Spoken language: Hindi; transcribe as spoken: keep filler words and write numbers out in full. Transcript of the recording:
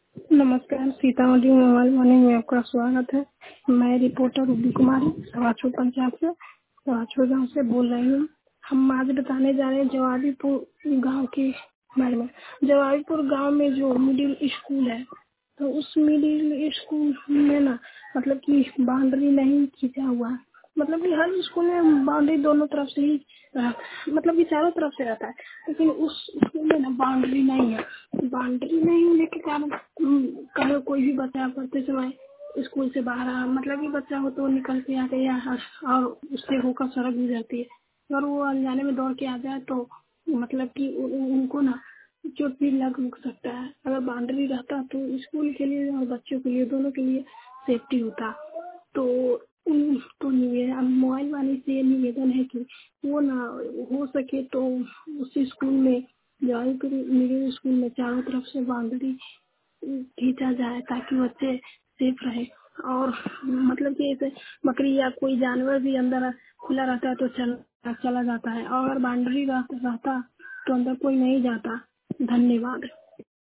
नमस्कार, सीतामढ़ी मोबाइल वाणी में आपका स्वागत है। मैं रिपोर्टर रूबी कुमारी सवाचो पंचायत से सवाचो गांव से बोल रही हूँ। हम आज बताने जा रहे हैं जवाबीपुर गांव के बारे में। जवाबीपुर गांव में जो मिडिल स्कूल है, तो उस मिडिल स्कूल में ना मतलब कि बाउंड्री नहीं खींचा हुआ है। मतलब कि हर स्कूल में बाउंड्री दोनों तरफ से ही रह- मतलब कि चारों तरफ से रहता है, लेकिन उस स्कूल में ना बाउंड्री नहीं है। बाउंड्री नहीं होने के कारण हम्म, कभी कोई भी बच्चा पढ़ते समय स्कूल से बाहर आ मतलब कि बच्चा हो तो निकल के आ गया और उससे होकर सड़क गुजरती है। अगर वो अनजाने में दौड़ के आ जाए तो मतलब कि उ- उ- उनको ना चोट भी लग सकता है। अगर बाउंड्री रहता तो स्कूल के लिए और बच्चों के लिए दोनों के लिए सेफ्टी होता। तो उन- तो निवेदन मोबाइल वाले से ये निवेदन है कि वो ना हो सके तो उसी स्कूल में जवाहरपुर मिडिल स्कूल में चारों तरफ से बाउंड्री खींचा जाए ताकि बच्चे सेफ रहे। और मतलब कि ऐसे बकरी या कोई जानवर भी अंदर खुला रहता है तो चल चला जाता है, और अगर बाउंड्री रहता रहता तो अंदर कोई नहीं जाता। धन्यवाद।